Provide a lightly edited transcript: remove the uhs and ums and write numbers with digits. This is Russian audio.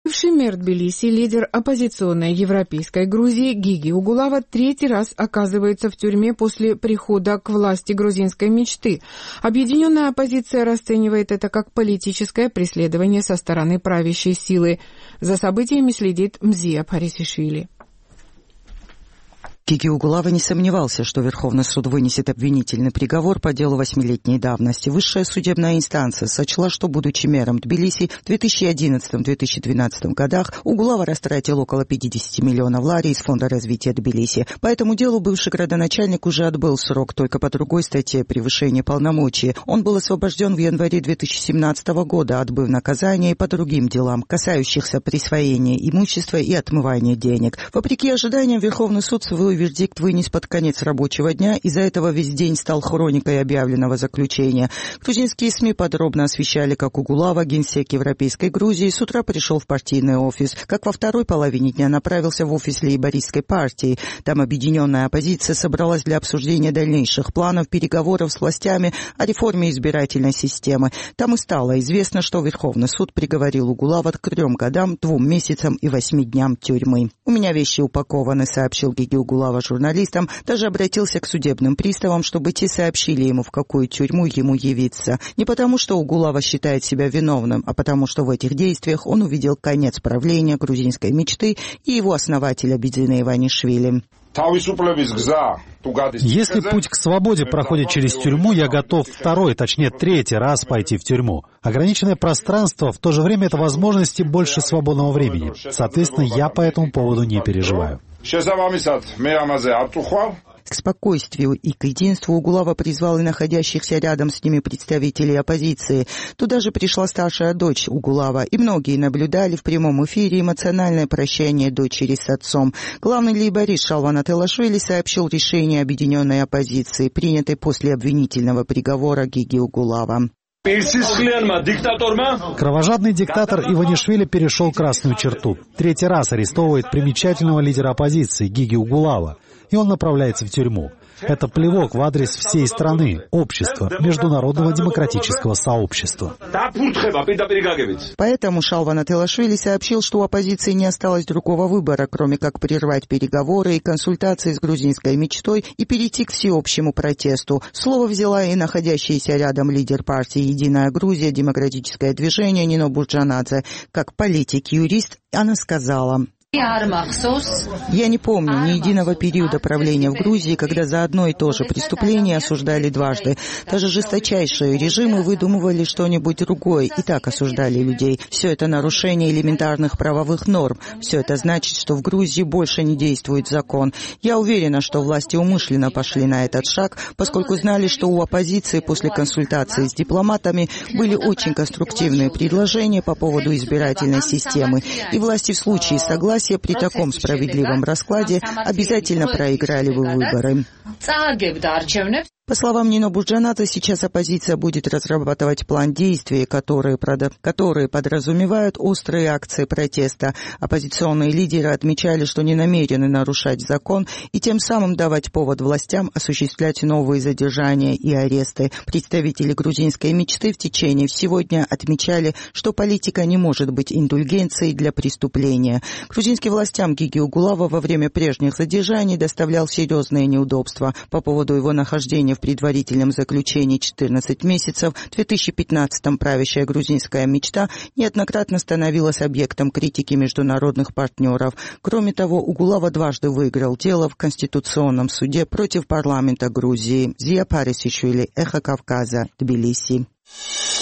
Бывший мэр Тбилиси, лидер оппозиционной европейской Грузии Гиги Угулава третий раз оказывается в тюрьме после прихода к власти грузинской мечты. Объединенная оппозиция расценивает это как политическое преследование со стороны правящей силы. За событиями следит Мзия Парисишвили. Гиги Угулава не сомневался, что Верховный суд вынесет обвинительный приговор по делу 8-летней давности. Высшая судебная инстанция сочла, что, будучи мэром Тбилиси в 2011-2012 годах, Угулава растратил около 50 миллионов лари из Фонда развития Тбилиси. По этому делу бывший градоначальник уже отбыл срок, только по другой статье превышения полномочий. Он был освобожден в январе 2017 года, отбыв наказание и по другим делам, касающихся присвоения имущества и отмывания денег. Вопреки ожиданиям, Верховный суд свой вердикт вынес под конец рабочего дня, из-за этого весь день стал хроникой объявленного заключения. Грузинские СМИ подробно освещали, как Угулава, генсек Европейской Грузии, с утра пришел в партийный офис, как во второй половине дня направился в офис лейбористской партии. Там объединенная оппозиция собралась для обсуждения дальнейших планов, переговоров с властями о реформе избирательной системы. Там и стало известно, что Верховный суд приговорил Угулава к 3 годам, 2 месяцам и 8 дням тюрьмы. «У меня вещи упакованы», — сообщил Гиги Угулава журналистам, даже обратился к судебным приставам, чтобы те сообщили ему, в какую тюрьму ему явиться. Не потому, что Угулава считает себя виновным, а потому, что в этих действиях он увидел конец правления грузинской мечты и его основателя Бидзина Иванишвили. Если путь к свободе проходит через тюрьму, я готов третий раз пойти в тюрьму. Ограниченное пространство, в то же время это возможности больше свободного времени. Соответственно, я по этому поводу не переживаю. К спокойствию и к единству Угулава призвал и находящихся рядом с ними представителей оппозиции. Туда же пришла старшая дочь Угулава, и многие наблюдали в прямом эфире эмоциональное прощание дочери с отцом. Главный лейборист Шалван Ателашвили сообщил решение объединенной оппозиции, принятой после обвинительного приговора Гиги Угулава. Кровожадный диктатор Иванишвили перешел красную черту. Третий раз арестовывает примечательного лидера оппозиции Гиги Угулава, и он направляется в тюрьму. Это плевок в адрес всей страны, общества, международного демократического сообщества. Поэтому Шалван Ателашвили сообщил, что у оппозиции не осталось другого выбора, кроме как прервать переговоры и консультации с грузинской мечтой и перейти к всеобщему протесту. Слово взяла и находящаяся рядом лидер партии «Единая Грузия», демократическое движение Нино Бурджанадзе. Как политик-юрист она сказала: «Я не помню ни единого периода правления в Грузии, когда за одно и то же преступление осуждали дважды. Даже жесточайшие режимы выдумывали что-нибудь другое и так осуждали людей. Все это нарушение элементарных правовых норм. Все это значит, что в Грузии больше не действует закон. Я уверена, что власти умышленно пошли на этот шаг, поскольку знали, что у оппозиции после консультации с дипломатами были очень конструктивные предложения по поводу избирательной системы. И власти в случае согласия при таком справедливом раскладе обязательно проиграли бы выборы». По словам Нино Бурджанадзе, сейчас оппозиция будет разрабатывать план действий, которые подразумевают острые акции протеста. Оппозиционные лидеры отмечали, что не намерены нарушать закон и тем самым давать повод властям осуществлять новые задержания и аресты. Представители грузинской мечты в течение всего дня отмечали, что политика не может быть индульгенцией для преступления. Грузинским властям Гиги Угулава во время прежних задержаний доставлял серьезные неудобства. По поводу его нахождения в предварительном заключении 14 месяцев в 2015-м правящая грузинская мечта неоднократно становилась объектом критики международных партнеров. Кроме того, Угулава дважды выиграл дело в Конституционном суде против парламента Грузии. Мзия Парисишвили, Эхо Кавказа, Тбилиси.